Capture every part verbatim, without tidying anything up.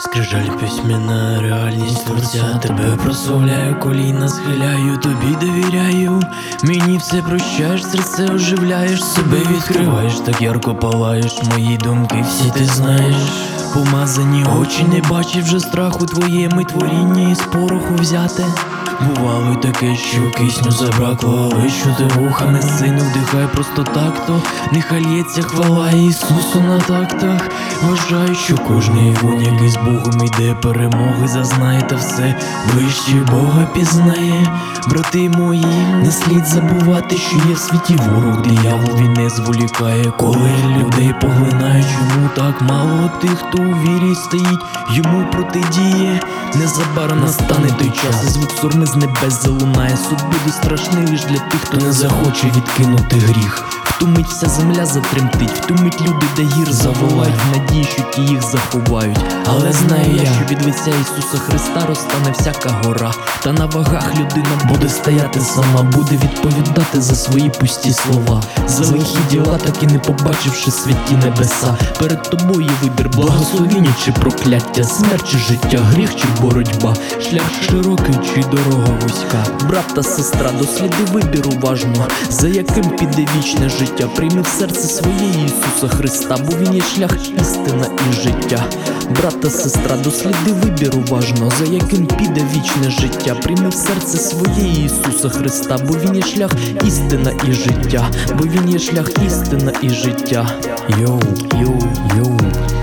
Скрижаль письменна реальність творця. Тебе прославляю, коліна схиляю, тобі довіряю. Мені все прощаєш, серце оживляєш, себе відкриваєш, так ярко палаєш. Мої думки всі ти знаєш. Помазані очі не бачив вже страху твоєму творінні із пороху взяте. Бувало й таке, що кисню забракло, але що ти вухами, сину, вдихай просто так-то. Нехай лється хвала Ісусу на тактах. Вважаю, що кожний вон, який з Богом йде, перемоги зазнає, та все ближче Бога пізнає. Брати мої, не слід забувати, що є в світі ворог, диявол, він не зволікає. Коли людей поглинають, чому так мало тих, хто у вірі стоїть, йому протидіє. Незабаром настане той час, і звук сурми з небес залунає. Суд буде страшний лиш для тих, хто не захоче відкинути гріх. В ту мить вся земля затремтить, в ту мить люди до гір заволають, в надії, що ті їх заховають. Але знаю я, що від лиця Ісуса Христа розтане всяка гора, та на вагах людина буде стояти сама, буде відповідати за свої пусті слова, за лихі діла, так і не побачивши святі небеса. Перед тобою вибір, благословіння чи прокляття, смерть чи життя, гріх чи боротьба, шлях широкий чи дорога вузька. Брат та сестра, досліди вибір уважно, за яким піде вічне життя. Прийми в серце своє Ісуса Христа, бо Він є шлях, істина і життя. Брат та сестра, досліди вибір уважно, за яким піде вічне життя. Прийми в серце своє Ісуса Христа, бо Він є шлях, істина і життя, бо Він є шлях, істина і життя. Йоу, йоу, йоу.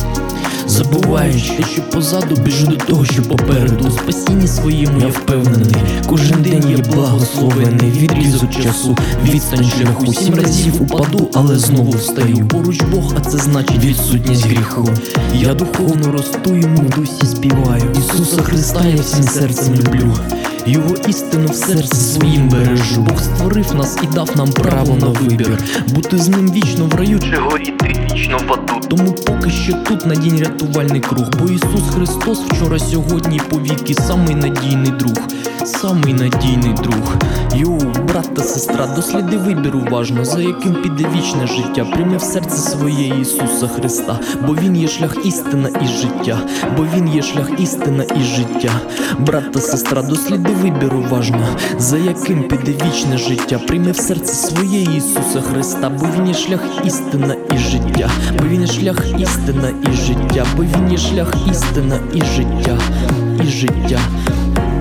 Забуваючи те, що позаду, біжу до того, що попереду. У спасінні своєму я впевнений, кожен день є благословений. Відрізок часу, відстань шляху, сім разів упаду, але знову встаю. Поруч Бог, а це значить відсутність гріху. Я духовно росту, йому в дусі співаю. Ісуса Христа я всім серцем люблю, Його істину в серці своїм бережу. Бог створив нас і дав нам право на вибір, бути з ним вічно в раю чи горіти вічно в аду. Тому поки що тут надінь рятувальний круг, бо Ісус Христос вчора, сьогодні, повіки самий надійний друг, самий надійний друг. Йоу, брат та сестра, досліди вибір уважно, за яким піде вічне життя. Прийми в серце своє Ісуса Христа, бо Він є шлях, істина і життя, бо Він є шлях, істина і життя. Брат та сестра, досліди вибір уважно, за яким піде вічне життя. Прийми в серце своє Ісуса Христа, бо Він є шлях, істина і життя, бо Він є шлях, істина і життя, бо Він є шлях, істина і життя, і життя.